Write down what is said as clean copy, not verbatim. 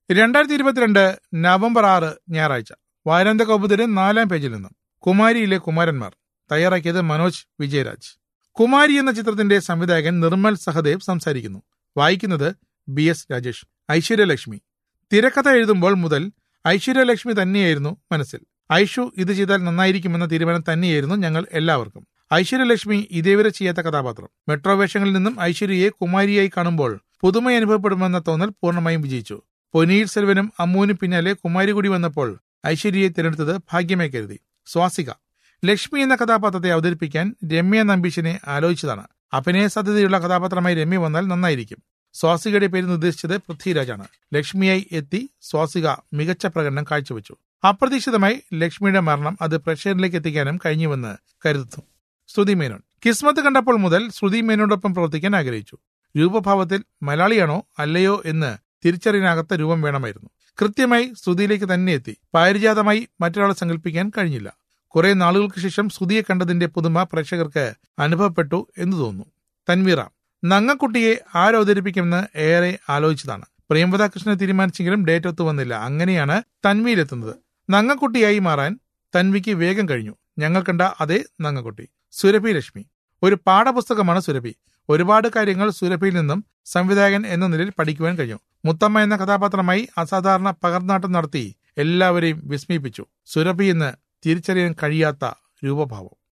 2022 November 6 ഞായറാഴ്ച. വാരാന്ത്യ കൗമുദിയുടെ 4-ാം പേജിൽ നിന്നും കുമാരിയിലെ കുമാരന്മാർ. തയ്യാറാക്കിയത് മനോജ് വിജയരാജ്. കുമാരി എന്ന ചിത്രത്തിന്റെ സംവിധായകൻ നിർമ്മൽ സഹദേവ് സംസാരിക്കുന്നു. വായിക്കുന്നത് BS രാജേഷ്. ഐശ്വര്യലക്ഷ്മി. തിരക്കഥ എഴുതുമ്പോൾ മുതൽ ഐശ്വര്യലക്ഷ്മി തന്നെയായിരുന്നു മനസ്സിൽ. ഐഷു ഇത് ചെയ്താൽ നന്നായിരിക്കുമെന്ന തീരുമാനം തന്നെയായിരുന്നു ഞങ്ങൾ എല്ലാവർക്കും. ഐശ്വര്യലക്ഷ്മി ഇതേവരെ ചെയ്യാത്ത കഥാപാത്രം. മെട്രോ വേഷങ്ങളിൽ നിന്നും ഐശ്വര്യയെ കുമാരിയായി കാണുമ്പോൾ പുതുമ അനുഭവപ്പെടുമെന്ന തോന്നൽ പൂർണ്ണമായും വിജയിച്ചു. പൊന്നിയിൻ സെൽവനും അമ്മുവിനും പിന്നാലെ കുമാരി കൂടി വന്നപ്പോൾ ഐശ്വര്യയെ തിരഞ്ഞെടുത്തത് ഭാഗ്യമായി കരുതി. സ്വാസിക. ലക്ഷ്മി എന്ന കഥാപാത്രത്തെ അവതരിപ്പിക്കാൻ രമ്യ നമ്പീശിനെ ആലോചിച്ചതാണ്. അഭിനയ സാധ്യതയുള്ള കഥാപാത്രമായി രമ്യ വന്നാൽ നന്നായിരിക്കും. സ്വാസികയുടെ പേര് നിർദ്ദേശിച്ചത് പൃഥ്വിരാജാണ്. ലക്ഷ്മിയായി എത്തി സ്വാസിക മികച്ച പ്രകടനം കാഴ്ചവെച്ചു. അപ്രതീക്ഷിതമായി ലക്ഷ്മിയുടെ മരണം അത് പ്രേക്ഷകരിലേക്ക് എത്തിക്കാനും കഴിഞ്ഞുവെന്ന് കരുതുന്നു. ശ്രുതി മേനോൻ. കിസ്മത്ത് കണ്ടപ്പോൾ മുതൽ ശ്രുതി മേനോടൊപ്പം പ്രവർത്തിക്കാൻ ആഗ്രഹിച്ചു. രൂപഭാവത്തിൽ മലയാളിയാണോ അല്ലയോ എന്ന് തിരിച്ചറിയാനാകാത്ത രൂപം വേണമായിരുന്നു. കൃത്യമായി ശ്രുതിയിലേക്ക് തന്നെ എത്തി. പാരിജാതമായി മറ്റൊരാളെ സങ്കല്പിക്കാൻ കഴിഞ്ഞില്ല. കുറെ നാളുകൾക്ക് ശേഷം ശ്രുതിയെ കണ്ടതിന്റെ പുതുമ പ്രേക്ഷകർക്ക് അനുഭവപ്പെട്ടു എന്ന് തോന്നുന്നു. തൻവീറ. നങ്ങക്കുട്ടിയെ ആരവതരിപ്പിക്കുമെന്ന് ഏറെ ആലോചിച്ചതാണ്. പ്രേംവദ കൃഷ്ണനെ തീരുമാനിച്ചെങ്കിലും ഡേറ്റ് ഒത്തു വന്നില്ല. അങ്ങനെയാണ് തൻവിയിലെത്തുന്നത്. നങ്ങക്കുട്ടിയായി മാറാൻ തൻവിക്ക് വേഗം കഴിഞ്ഞു. ഞങ്ങൾ കണ്ട അതേ നങ്ങക്കുട്ടി. സുരഭി ലക്ഷ്മി. ഒരു പാഠപുസ്തകമാണ് സുരഭി. ഒരുപാട് കാര്യങ്ങൾ സുരഭിയിൽ നിന്നും സംവിധായകൻ എന്ന നിലയിൽ പഠിക്കുവാൻ കഴിഞ്ഞു. മുത്തമ്മ എന്ന കഥാപാത്രമായി അസാധാരണ പകർന്നാട്ടം നടത്തി എല്ലാവരെയും വിസ്മയിപ്പിച്ചു. സുരഭി എന്ന് തിരിച്ചറിയാൻ കഴിയാത്ത രൂപഭാവം.